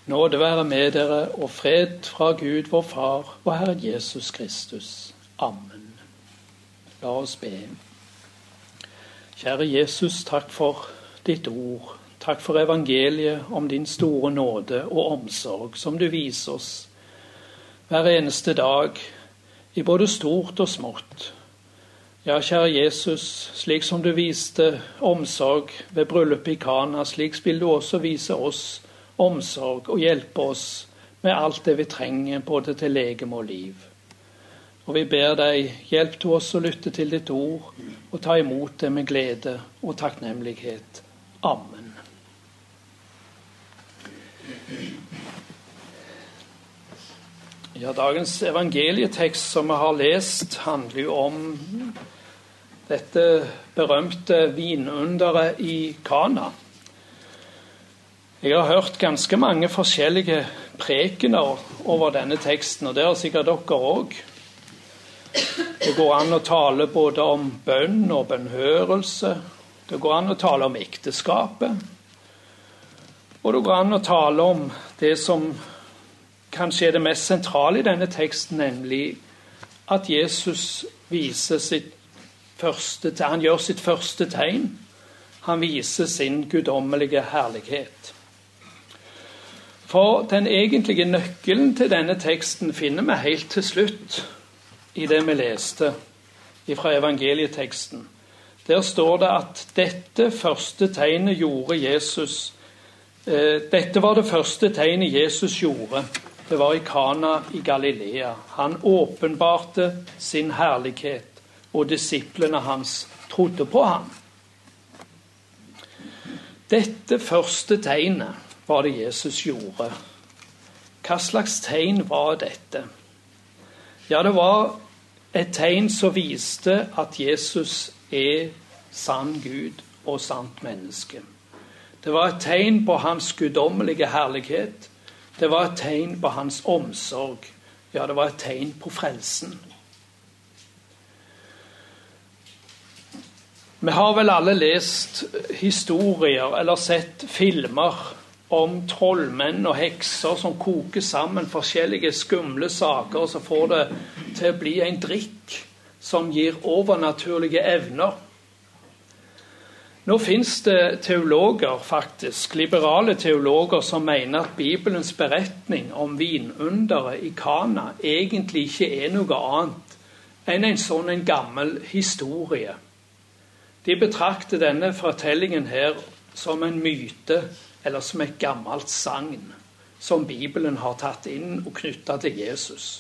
Nåde være med dere og fred fra Gud vår Far og Herren Jesus Kristus. Amen. La oss be. Kjære Jesus, takk for ditt ord. Takk for evangeliet om din store nåde og omsorg som du viser oss hver eneste dag, i både stort og smått. Ja, kjære Jesus, slik som du viste omsorg ved bryllupet i Kana, slik vil du også vise oss omsorg og hjelpe oss med alt det vi trenger, både til legeme og liv. Og vi ber deg, hjelp til oss å lytte til ditt ord og ta imot det med glede og takknemlighet. Amen. Ja, dagens evangelietekst som vi har lest handler jo om dette berømte vinunderet i Kana. Jeg har hørt ganske mange forskjellige prekener over denne teksten, og det har sikkert dere også. Det går an å tale både om bønn og bønnhørelse. Det går an å tale om ekteskapet. Og det går an å tale om det som kanskje er det mest sentrale i denne teksten, nemlig at Jesus han gjør sitt første tegn. Han viser sin guddommelige herlighet. For den egentlige nøkkelen til denne teksten finner vi helt til slutt i det vi leste fra evangelieteksten. Der står det at dette var det første tegnet Jesus gjorde. Det var i Kana i Galilea. Han åpenbarte sin herlighet, og disiplene hans trodde på ham. Dette første tegnet var det Jesus gjorde. Hva slags tegn var dette? Ja, det var et tegn som viste at Jesus er sann Gud og sant menneske. Det var et tegn på hans guddommelige herlighet. Det var et tegn på hans omsorg. Ja, det var et tegn på frelsen. Vi har vel alle lest historier eller sett filmer om trollmenn og hekser som koker sammen forskjellige skumle saker, så får det til å bli en drikk som gir overnaturlige evner. Nå finnes det teologer, faktisk, liberale teologer, som mener at Bibelens beretning om vinunderet i Kana egentlig ikke er noe annet enn en gammel historie. De betrakter denne fortellingen her som en myte, eller som et gammelt sagn, som Bibelen har tatt inn og knyttet til Jesus.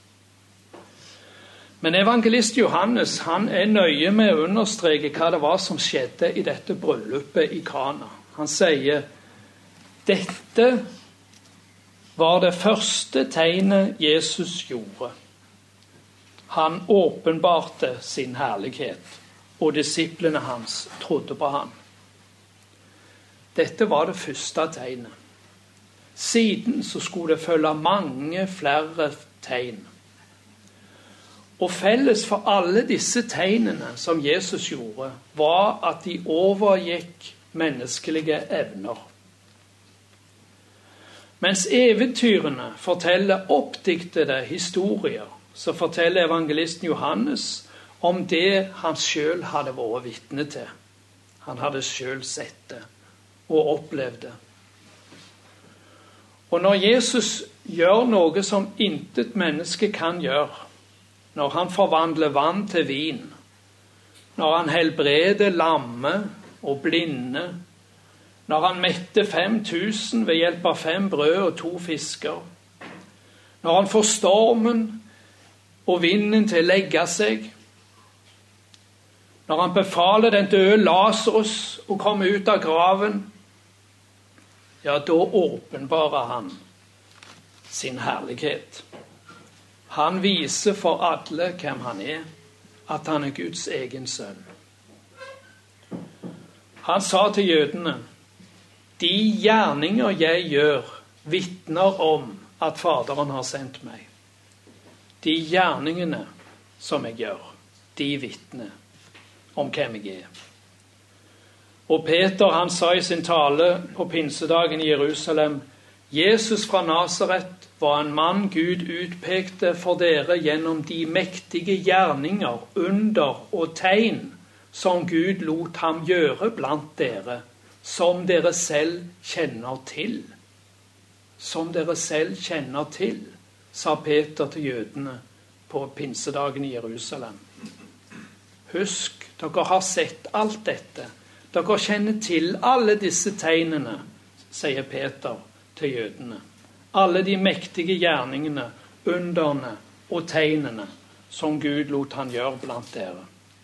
Men evangelist Johannes, han er nøye med å understreke hva det var som skjedde i dette bryllupet i Kana. Han sier, dette var det første tegnet Jesus gjorde. Han åpenbarte sin herlighet, og disiplene hans trodde på ham. Dette var det første tegnet. Siden så skulle det følge mange flere tegn. Og felles for alle disse tegnene som Jesus gjorde, var at de overgikk menneskelige evner. Mens eventyrene forteller oppdiktede historier, så forteller evangelisten Johannes om det han selv hadde vært vitne til. Han hadde selv sett det og opplevd det. Og når Jesus gjør noe som intet menneske kan gjøre, når han forvandler vann til vin, når han helbreder lamme og blinde, når han metter 5000 ved hjelp av 5 brød og 2 fisker, når han får stormen og vinden til å legge seg, når han befaler den døde Lazarus å komme ut av graven, ja, da åpenbarer han sin herlighet. Han viser for alle hvem han er, at han er Guds egen sønn. Han sa til jødene, de gjerninger jeg gjør, vitner om at Faderen har sendt meg. De gjerningene som jeg gjør, de vitner om hvem jeg er. Og Peter, han sa i sin tale på pinsedagen i Jerusalem, Jesus fra Nasaret var en mann Gud utpekte for dere gjennom de mektige gjerninger, under og tegn som Gud lot ham gjøre blant dere, som dere selv kjenner til. Som dere selv kjenner til, sa Peter til jødene på pinsedagen i Jerusalem. Husk, dere har sett alt dette. Dere kjenner til alle disse tegnene, sier Peter til jødene. Alle de mektige gjerningene, underne og tegnene som Gud lot han gjøre blant dere.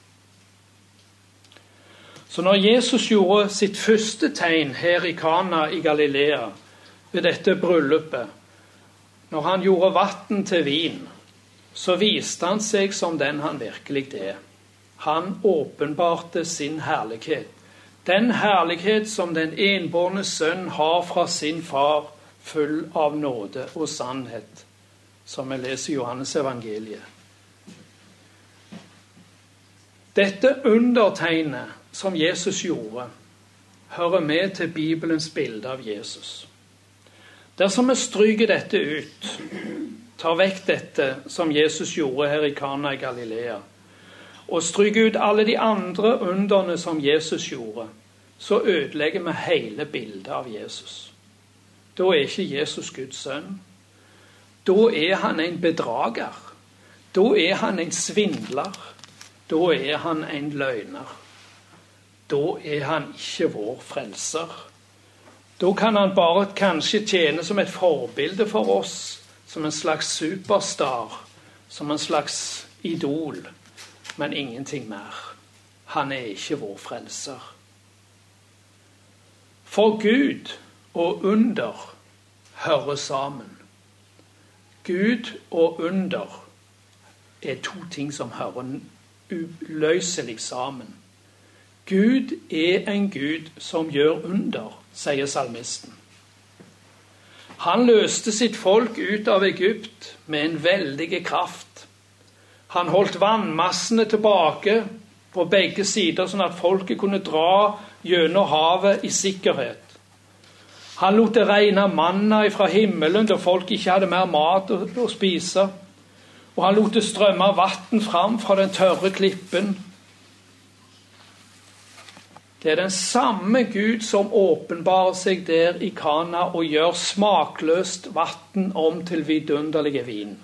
Så når Jesus gjorde sitt første tegn her i Kana i Galilea, ved dette bryllupet, når han gjorde vatten til vin, så viste han seg som den han virkelig er. Han åpenbarte sin herlighet. Den herlighet som den enbårne sønn har fra sin far, full av nåde og sannhet, som vi leser i Johannes evangeliet. Dette undertegnet som Jesus gjorde, hører med til Bibelens bilde av Jesus. Dersom vi stryker dette ut, tar vekk dette som Jesus gjorde her i Kana i Galilea, og stryker ut alle de andre underne som Jesus gjorde, så ødelegger vi hele bildet av Jesus. Da er ikke Jesus Guds sønn. Da er han en bedrager. Da er han en svindler. Da er han en løgner. Da er han ikke vår frelser. Da kan han bare kanskje tjene som et forbilde for oss, som en slags superstar, som en slags idol, men ingenting mer. Han er ikke vår frelser. For Gud og under hører sammen. Gud og under er to ting som hører uløselig sammen. Gud er en Gud som gjør under, sier salmisten. Han løste sitt folk ut av Egypt med en veldig kraft. Han holdt vannmassene tilbake på begge sider, sånn at folket kunne dra gjennom havet i sikkerhet. Han lot det regne manna fra himmelen da folk ikke hadde mer mat å spise. Og han lot det strømme vann fram fra den tørre klippen. Det er den samme Gud som åpenbarer seg der i Kana og gjør smakløst vann om til vidunderlige vin.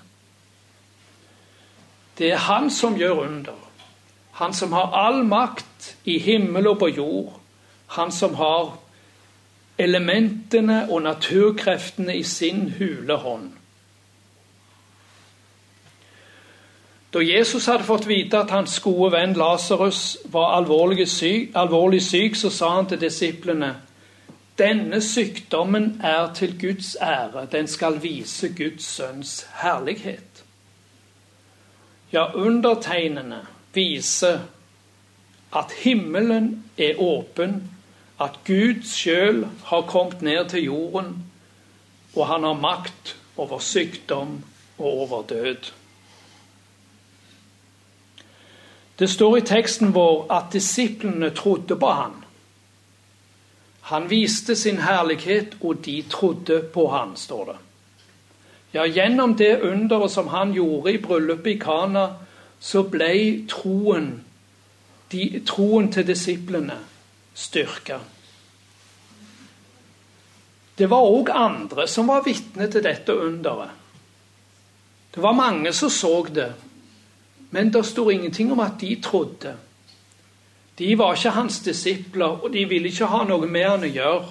Det er han som gjør under. Han som har all makt i himmel og på jord. Han som har elementene og naturkreftene i sin hule hånd. Da Jesus hadde fått vite at hans gode venn Lazarus var alvorlig syk, så sa han til disiplene: denne sykdommen er til Guds ære, den skal vise Guds sønns herlighet. Ja, undertegnene viser at himmelen er åpen, at Gud selv har kommet ned til jorden, og han har makt over sykdom og over død. Det står i teksten vår at disiplene trodde på han. Han viste sin herlighet, og de trodde på han, står det. Ja, gjennom det underet som han gjorde i bryllupet i Kana, så ble troen til disiplene styrket. Det var også andre som var vitne til dette underet. Det var mange som så det, men det står ingenting om at de trodde. De var ikke hans disipler, og de ville ikke ha noe med han å gjøre.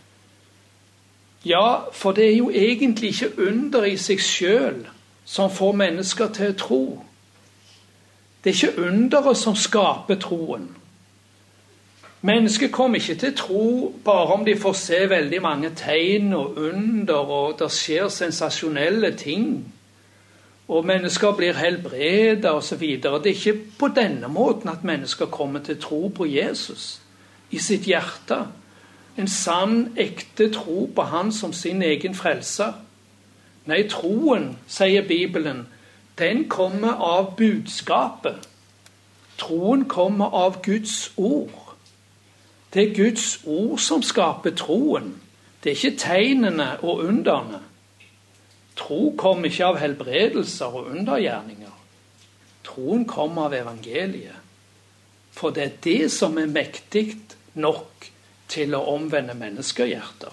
Ja, for det er jo egentlig ikke under i seg selv som får mennesker til å tro. Det er ikke underet som skaper troen. Mennesker kommer ikke til tro bare om de får se veldig mange tegn og under, og det skjer sensasjonelle ting, og mennesker blir helbredet og så videre. Det er ikke på denne måten at mennesker kommer til tro på Jesus i sitt hjerte. En sann, ekte tro på han som sin egen frelser. Nei, troen, sier Bibelen, den kommer av budskapet. Troen kommer av Guds ord. Det er Guds ord som skaper troen. Det er ikke tegnene og underne. Tro kom ikke av helbredelser og undergjerninger. Troen kom av evangeliet. For det er det som er mektig nok til å omvende menneskehjerter.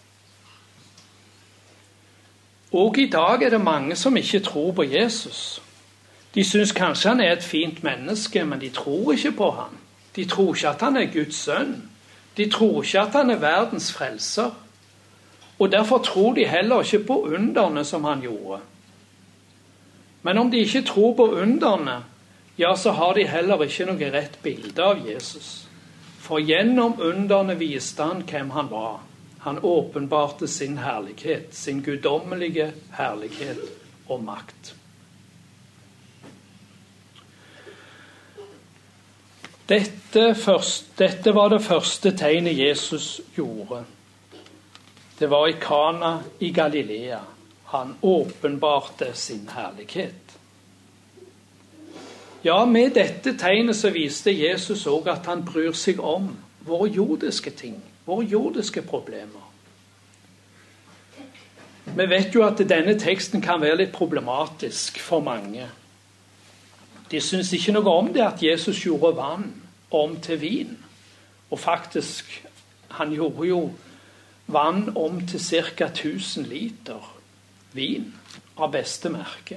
Og i dag er det mange som ikke tror på Jesus. De synes kanskje han er et fint menneske, men de tror ikke på han. De tror ikke at han er Guds sønn. De tror ikke at han er verdens frelser. Og derfor tror de heller ikke på underne som han gjorde. Men om de ikke tror på underne, ja, så har de heller ikke noe rett bilde av Jesus. For gjennom underne viste han hvem han var. Han åpenbarte sin herlighet, sin guddommelige herlighet og makt. Dette var det første tegnet Jesus gjorde. Det var i Kana i Galilea. Han åpenbarte sin herlighet. Ja, med dette tegnet så viste Jesus også at han bryr seg om våre jordiske ting, våre jordiske problemer. Vi vet jo at denne teksten kan være litt problematisk for mange. De synes ikke noe om det at Jesus gjorde vann om til vin. Og faktisk, han gjorde jo vann om til ca. 1000 liter vin av beste merke.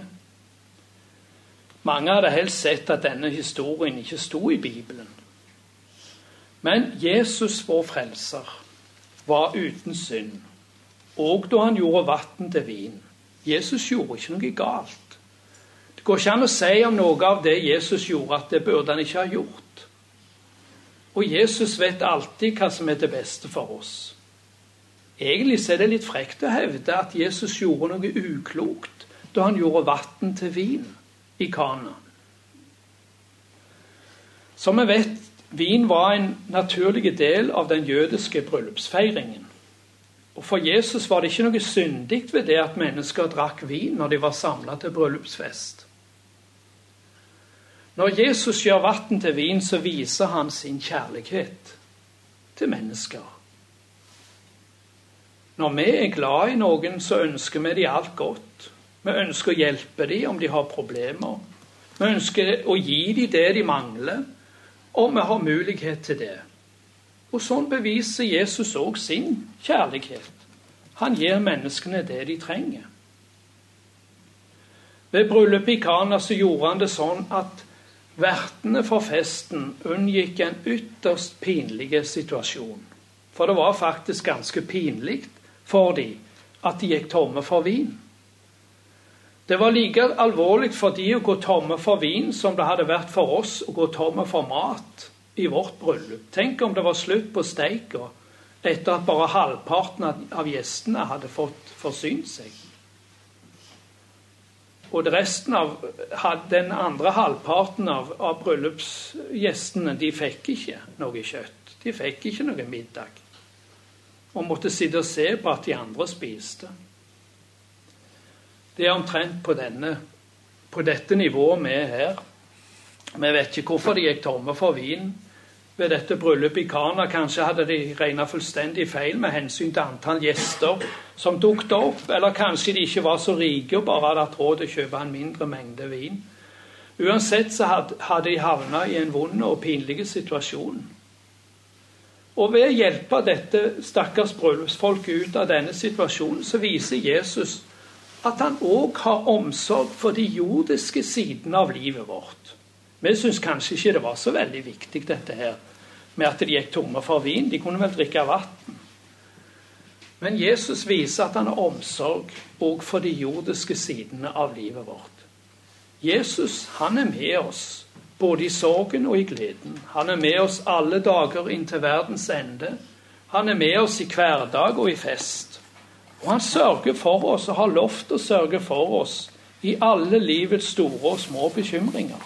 Mange hadde helst sett at denne historien ikke sto i Bibelen. Men Jesus, vår frelser, var uten synd. Og da han gjorde vann til vin. Jesus gjorde ikke noe galt. Det går ikke an å si om noe av det Jesus gjorde at det burde han ikke ha gjort. Og Jesus vet alltid hva som er det beste for oss. Egentlig så er det litt frekt å hevde at Jesus gjorde noe uklokt da han gjorde vann til vin i Kana. Som vi vet, vin var en naturlig del av den jødiske bryllupsfeiringen. Og for Jesus var det ikke noe syndig ved det at mennesker drakk vin når de var samlet til bryllupsfest. Når Jesus gjør vann til vin, så viser han sin kjærlighet til mennesker. Når vi er glad i noen, så ønsker vi de alt godt. Vi ønsker å hjelpe dem om de har problemer. Vi ønsker å gi dem det de mangler, og vi har mulighet til det. Og sånn beviser Jesus også sin kjærlighet. Han gir menneskene det de trenger. Ved bryllupet i Kana så gjorde han det sånn at vertene for festen unngikk en ytterst pinlig situasjon. For det var faktisk ganske pinlig for dem at de gikk tomme for vin. Det var like alvorlig for de å gå tomme for vin som det hadde vært for oss å gå tomme for mat i vårt bryllup. Tenk om det var slutt på steika etter at bare halvparten av gjestene hadde fått forsynt seg. Og den andre halvparten av bryllupsgjestene, de fikk ikke noe kjøtt. De fikk ikke noe middag. Og måtte sitte og se på at de andre spiste. Det er omtrent på dette nivået vi er her. Vi vet ikke hvorfor de gikk tomme for vin ved dette bryllupet i Kana. Kanskje hadde de regnet fullstendig feil med hensyn til antall gjester som dukket opp, eller kanskje de ikke var så rike og bare hadde hatt råd til å kjøpe en mindre mengde vin. Uansett så hadde de havnet i en vond og pinlig situasjon. Og ved å hjelpe dette stakkars bryllupsfolket ut av denne situasjonen, så viser Jesus at han også har omsorg for de jordiske sidene av livet vårt. Vi synes kanskje ikke det var så veldig viktig dette her, med at de gikk tomme for vin. De kunne vel drikke vann. Men Jesus viser at han har omsorg også for de jordiske sidene av livet vårt. Jesus, han er med oss, både i sorgen og i gleden. Han er med oss alle dager inn til verdens ende. Han er med oss i hverdag og i fest. Og han sørger for oss og har lovt å sørge for oss i alle livets store og små bekymringer.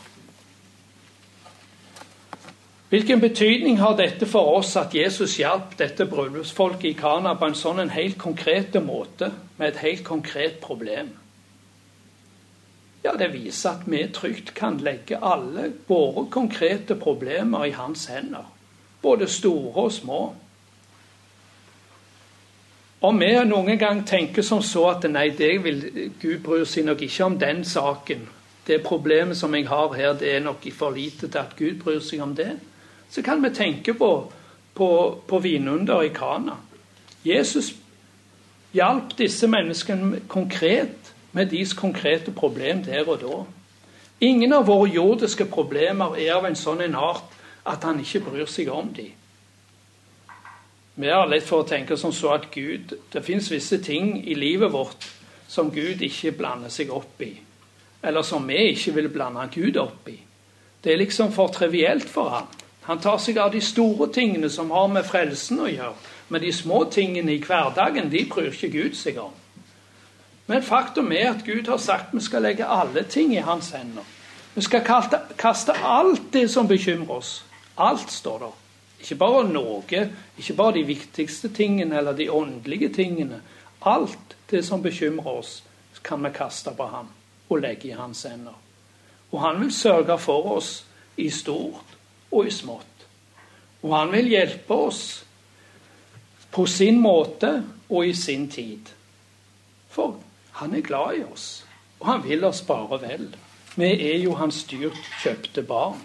Hvilken betydning har dette for oss at Jesus hjalp dette bryllupsfolket i Kana på en helt konkret måte, med et helt konkret problem? Ja, det viser at vi trygt kan legge alle våre konkrete problemer i hans hender, både store og små. Om vi noen gang tenker som så at nei, Gud bryr seg nok ikke om den saken, det problemet som jeg har her, det er nok for lite til at Gud bryr seg om det, så kan vi tenke på vinunder i Kana. Jesus hjalp disse menneskene konkret med deres konkrete problem der og da. Ingen av våre jordiske problemer er av en sånn en art at han ikke bryr seg om dem. Vi har lett for å tenke som så at Gud, det finnes visse ting i livet vårt som Gud ikke blander seg opp i, eller som vi ikke vil blande Gud opp i. Det er liksom for trivielt for han. Han tar seg av de store tingene som har med frelsen å gjøre, men de små tingene i hverdagen, de bryr ikke Gud seg om. Men faktum er at Gud har sagt vi skal legge alle ting i hans hender. Vi skal kaste alt det som bekymrer oss. Alt står der. Ikke bare noe, ikke bare de viktigste tingene eller de åndelige tingene. Alt det som bekymrer oss kan vi kaste på ham og legge i hans hender. Og han vil sørge for oss i stort og i smått. Og han vil hjelpe oss på sin måte og i sin tid. For han er glad i oss, og han vil oss bare vel. Vi er jo hans dyrt kjøpte barn.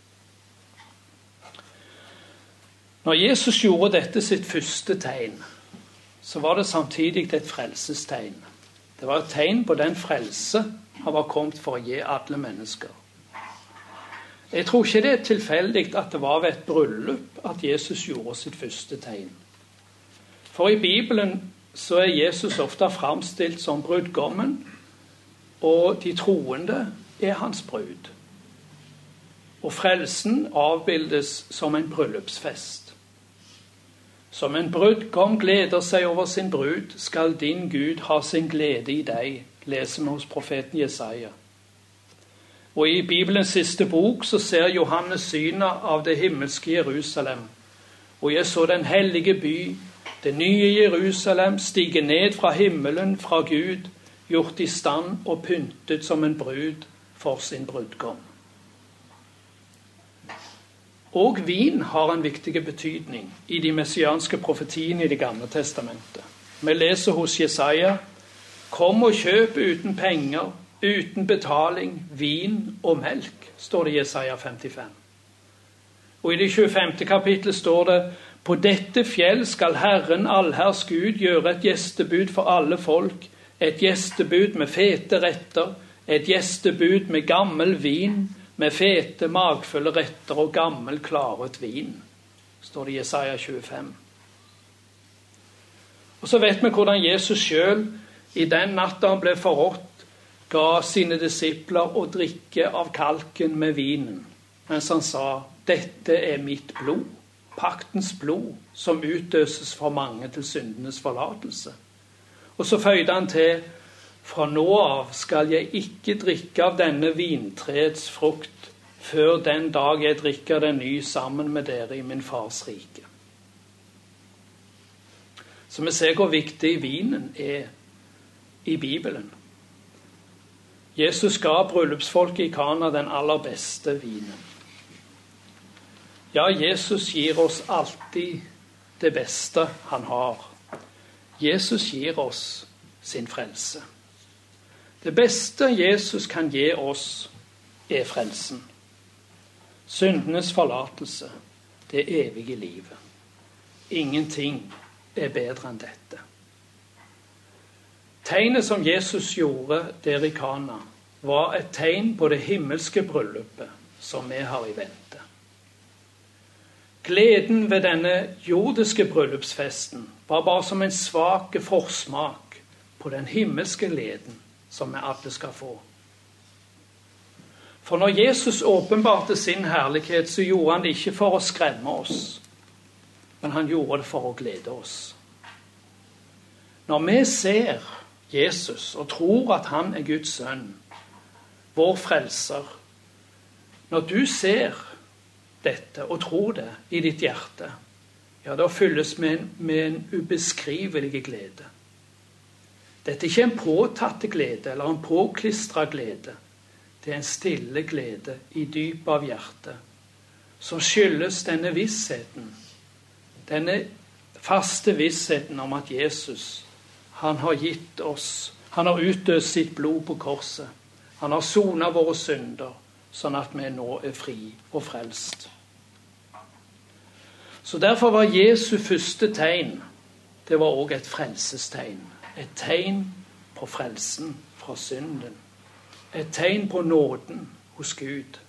Når Jesus gjorde dette sitt første tegn, så var det samtidig et frelsestegn. Det var et tegn på den frelse han var kommet for å gi alle mennesker. Jeg tror ikke det er tilfeldig at det var ved et bryllup at Jesus gjorde sitt første tegn. For i Bibelen så er Jesus ofte framstilt som brudgommen, og de troende er hans brud. Og frelsen avbildes som en bryllupsfest. Som en brudgom gleder seg over sin brud, skal din Gud ha sin glede i deg, leser vi hos profeten Jesaja. Og i Bibelens siste bok så ser Johannes synet av det himmelske Jerusalem. Og jeg så den hellige by, det nye Jerusalem, stige ned fra himmelen, fra Gud, gjort i stand og pyntet som en brud for sin brudgom. Og vin har en viktig betydning i de messianske profetiene i Det gamle testamentet. Vi leser hos Jesaja: Kom og kjøp uten penger, uten betaling, vin og melk, står det i Jesaja 55. Og i det 25. kapitlet står det: På dette fjell skal Herren allherrs Gud gjøre et gjestebud for alle folk, et gjestebud med fete retter, et gjestebud med gammel vin, med fete, magfulle retter og gammel, klaret vin, står det i Jesaja 25. Og så vet vi hvordan Jesus selv, i den natta han ble forrådt, ga sine disipler å drikke av kalken med vinen, mens han sa: Dette er mitt blod, paktens blod, som utdøses for mange til syndenes forlatelse. Og så føyde han til: Fra nå av skal jeg ikke drikke av denne vintreets frukt, før den dag jeg drikker den ny sammen med dere i min fars rike. Så vi ser hvor viktig vinen er i Bibelen. Jesus ga bryllupsfolket i Kana den aller beste vinen. Ja, Jesus gir oss alltid det beste han har. Jesus gir oss sin frelse. Det beste Jesus kan gi oss er frelsen. Syndenes forlatelse, det evige livet. Ingenting er bedre enn dette. Tegnet som Jesus gjorde der i Kana, var et tegn på det himmelske bryllupet som vi har i vente. Gleden ved denne jordiske bryllupsfesten var bare som en svak forsmak på den himmelske gleden som vi alle skal få. For når Jesus åpenbarte sin herlighet, så gjorde han det ikke for å skremme oss, men han gjorde det for å glede oss. Når vi ser Jesus og tror at han er Guds sønn, vår frelser, når du ser dette og tror det i ditt hjerte, ja, da fylles med en ubeskrivelig glede. Dette er ikke en påtatt glede eller en påklistret glede. Det er en stille glede i dyp av hjertet, som skyldes denne vissheten, denne faste vissheten om at Jesus, han har gitt oss, han har utøst sitt blod på korset. Han har sonet våre synder, sånn at vi nå er fri og frelst. Så derfor var Jesu første tegn, det var også et frelsestegn. Et tegn på frelsen fra synden. Et tegn på nåden hos Gud.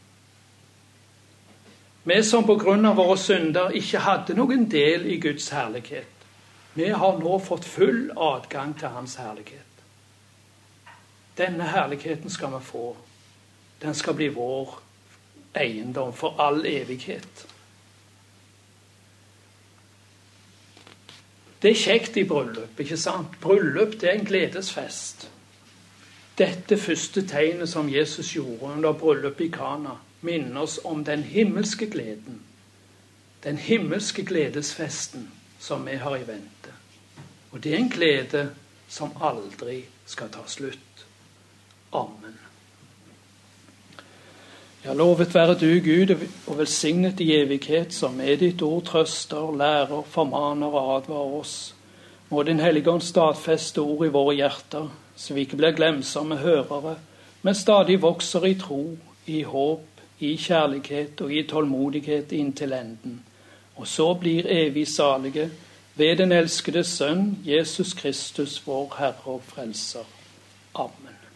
Vi som på grunn av våre synder ikke hadde noen del i Guds herlighet, vi har nå fått full adgang til hans herlighet. Denne herligheten skal vi få. Den skal bli vår eiendom for all evighet. Det er kjekt i bryllup, ikke sant? Bryllup, det er en gledesfest. Dette første tegnet som Jesus gjorde under bryllupet i Kana, minner oss om den himmelske gleden. Den himmelske gledesfesten som vi har i vente. Og det er en glede som aldri skal ta slutt. Amen. Ja, lovet være du, Gud, og velsignet i evighet, som med ditt ord trøster, lærer, formaner og advarer oss. Må din Hellige Ånd stadfeste ord i våre hjerter, så vi ikke blir glemsomme hørere, men stadig vokser i tro, i håp, i kjærlighet og i tålmodighet inntil enden, og så blir evig salige ved den elskede Sønn, Jesus Kristus, vår Herre og Frelser. Amen.